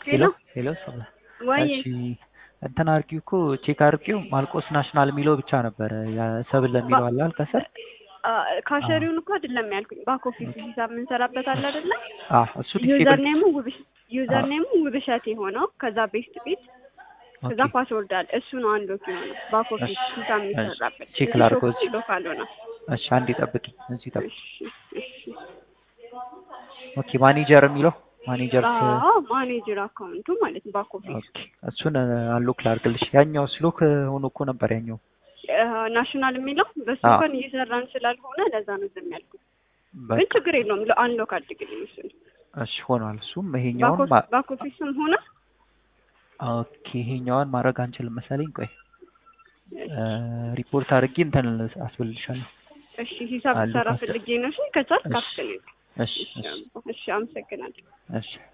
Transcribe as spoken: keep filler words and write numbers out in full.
ሄሎ ሄሎ ሰላ ወይ እሺ እንትን አርጊው እኮ ቼክ አርጊው ማልቆስ ናሽናል የሚለው ብቻ ነበር ያ ሰብል ለሚለው አለ አልከሰር ካሸሪውን እኮ አይደለም ያልኩኝ ባክ ኦፊስ ሂሳብ እንሰራበት አለ አይደለ አህ እሱ ዩዘር ዲስቴብል ኔሙ ውብሽ ዩዘር ኔሙ ውብሸት የሆነው ከዛ ቤስት ቤት ከዛ ፓስወርድ አለ እሱ ነው አንድ ኦኬ ነው ባክ ኦፊስ ሂሳብ እንሰራበት ቼክ ላርጎ ሎካል ሆነ እሺ አንዴ ጠብቂ እዚህ ጠብቂ እሺ እሺ ኦኬ ማኔጀር የሚለው ማኔጀር አዎ ማኔጀር አካውንቱ ማለት ባክ ኦፊስ ኦኬ እሱን አንሎክ ላርግልሽ ያኛው ስሎክ ሆኖ እኮ ነበር ያኛው ናሽናል የሚለው በሱ እንኳን እየሰራን ስላልሆነ ለዛ ነው ዝም ያልኩት ግን ችግር የለውም አንሎክ አድርግልኝ እሱ እሺ ሆኗል እሱም ይሄኛውን ባክ ኦፊስም ሆነ ኦኬ ይሄኛውን ማድረግ አንችልም መሰለኝ ቆይ ሪፖርት አድርጌ እንትን አስብልሻለሁ እሺ ሂሳብ ሰራ ፈልጌ ነው እሺ ከቻልክ አስፈልግ እሺ እሺ አመሰግናለሁ እሺ